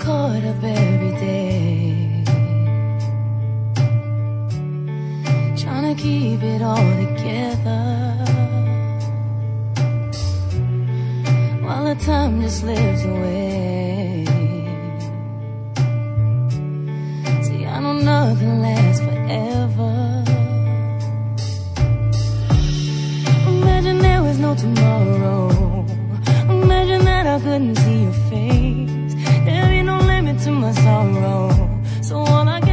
caught up every day, trying to keep it all together, while the time just slips away. See, I know nothing lasts forever. Imagine there was no tomorrow. Imagine that I couldn't see your face. There ain't no limit to my sorrow. So all I can